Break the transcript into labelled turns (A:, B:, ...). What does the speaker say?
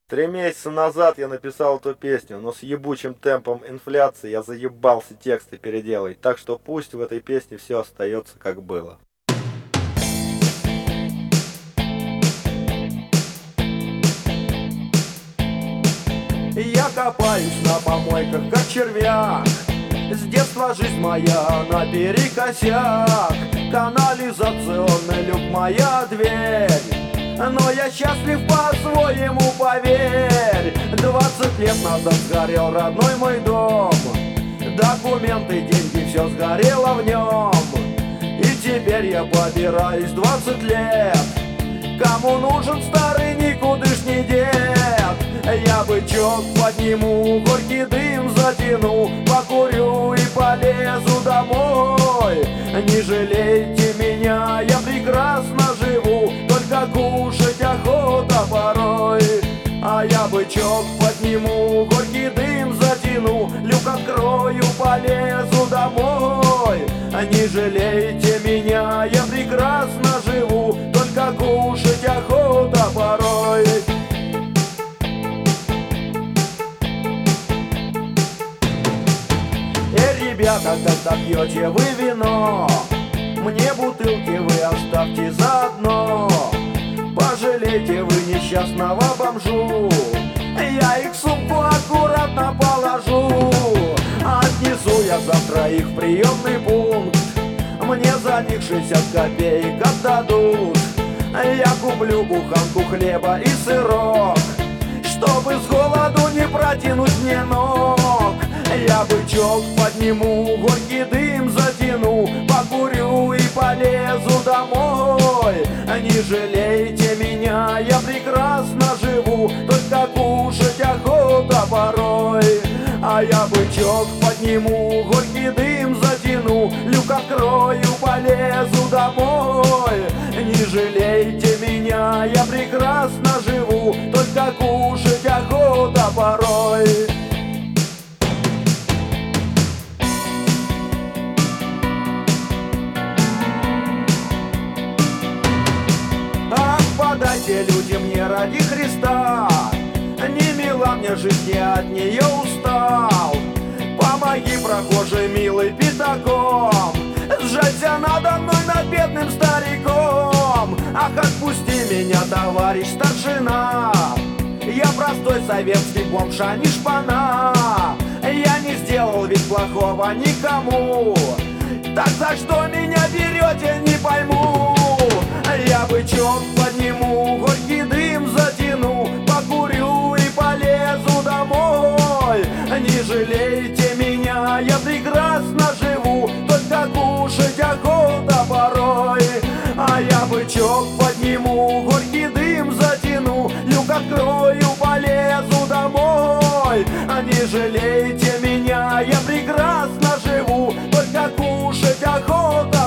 A: 3 месяца назад я написал эту песню, но с ебучим темпом инфляции я заебался тексты переделать, так что пусть в этой песне все остается как было.
B: Я копаюсь на помойках, как червяк. С детства жизнь моя наперекосяк. Канализационный люк моя дверь. Но я счастлив по-своему, поверь. 20 лет назад сгорел родной мой дом. Документы, деньги, все сгорело в нем. И теперь я побираюсь 20 лет. Кому нужен старый никудышний дед? Я бычок подниму, горький дым затяну, покурю и полезу домой. Не жалейте меня, я прекрасно живу, только кушать охота порой. А я бычок подниму, горький дым затяну, люк открою, полезу домой. Не жалейте меня, я прекрасно живу, только кушать охота порой. Ребята, когда пьете вы вино, мне бутылки вы оставьте заодно. Пожалейте вы несчастного бомжу, я их в сумку аккуратно положу. Отнесу я завтра их в приемный пункт, мне за них 60 копеек отдадут. Я куплю буханку хлеба и сырок, чтобы с голоду не протянуть мне ног. Я бычок подниму, горький дым затяну, покурю и полезу домой. Не жалейте меня, я прекрасно живу, только кушать охота порой. А я бычок подниму, горький дым затяну, люк открою, полезу домой. Не жалейте меня, я прекрасно живу, только кушать охота порой. Подайте люди мне ради Христа, не мила мне жизнь, я от нее устал. Помоги, прохожий милый, пятаком, сжалься надо мной, над бедным стариком. Ах, отпусти меня, товарищ старшина, я простой советский бомж, а не шпана. Я не сделал ведь плохого никому, так за что меня берете, не пойму. Я бычок подниму, горький дым затяну, покурю и полезу домой. Не жалейте меня, я прекрасно живу, только кушать охота порой. А я бычок подниму, горький дым затяну, люк открою, полезу домой. Не жалейте меня, я прекрасно живу, только кушать охота